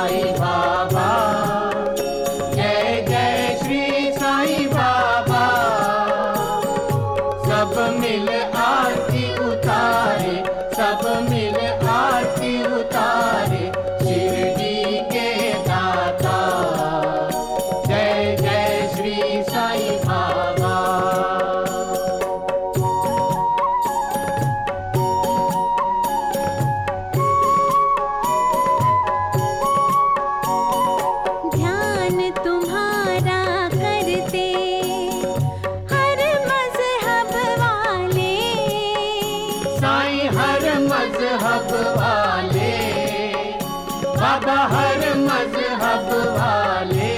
साईं बाबा, जय जय श्री साईं बाबा। सब मिल आरती उतारे, सब मिल आरती उतारे, शिरडी के दाता। जय जय श्री साईं बाबा। मज़हब वाले बाबा, हर मज़हब वाले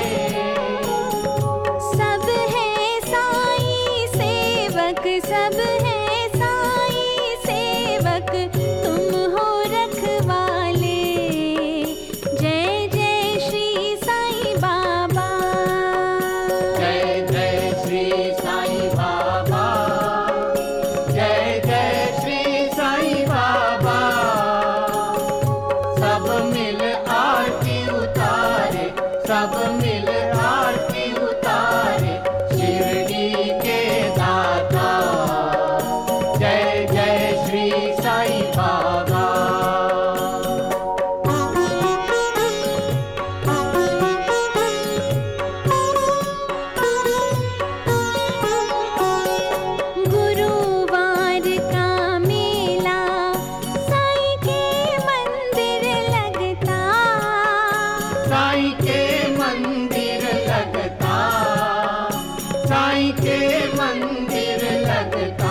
सब है साईं सेवक, सब है साईं सेवक, तुम हो रखवाले। जय जय श्री साईं बाबा, जय जय श्री साईं बाबा, जय जय श्री साईं बाबा। सब मिल आरती उतारे, सब मिल आरती उतारे, शिरडी के दाता। जय जय श्री साईं बाबा। गुरुवार का मेला साईं के मंदिर लगता, साईं के मंदिर लगता, साईं के मंदिर लगता।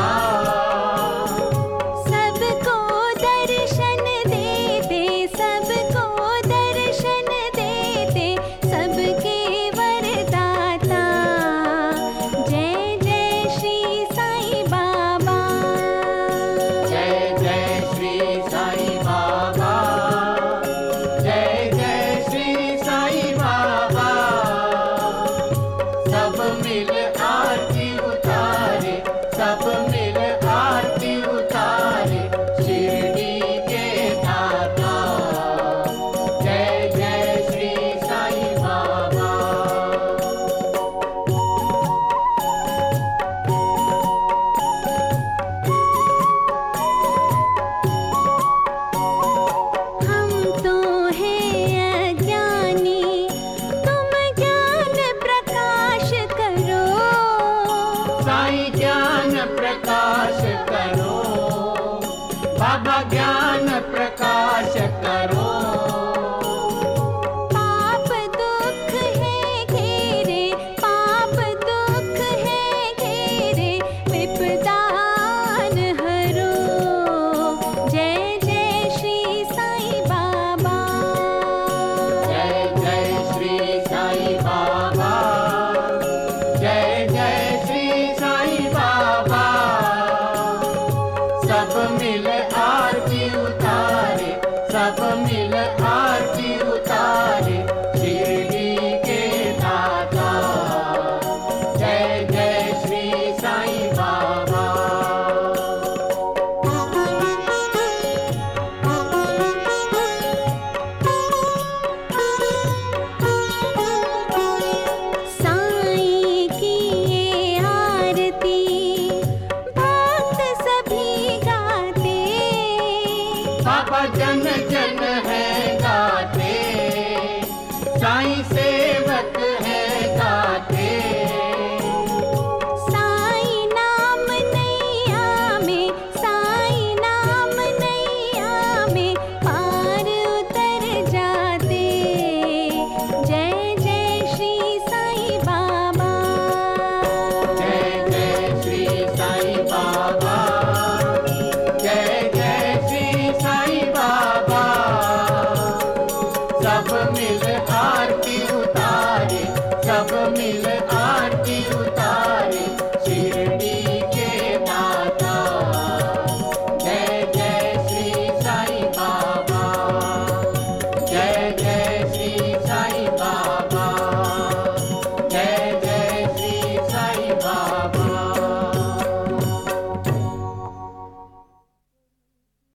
सबको दर्शन देते, सबको दर्शन देते, सबके वरदाता। जय जय श्री साईं बाबा, जय जय श्री साईं बाबा, जय जय श्री साईं बाबा। सब मिल आरती उतारे, सब मिल आरती उतारे, शिरडी के दाता। जय जय श्री साईं बाबा। हम तो हैं अज्ञानी, तुम ज्ञान प्रकाश करो। साईं ज्ञान प्रकाश करो, बाबा ज्ञान प्रकाश करो। पाप दुख है घेरे, पाप दुख है घेरे, विपदान हरो। जय जय श्री साईं बाबा, जय जय श्री साईं बाबा, जय जय श्री साईं बाबा। सब मिल आरती उतारे, सब मिल आरती उतारे, शिरडी के दाता। जय जय श्री साईं बाबा। साईं की ये आरती भक्त सभी गाते। बाबा जन जन है गाते, साईं से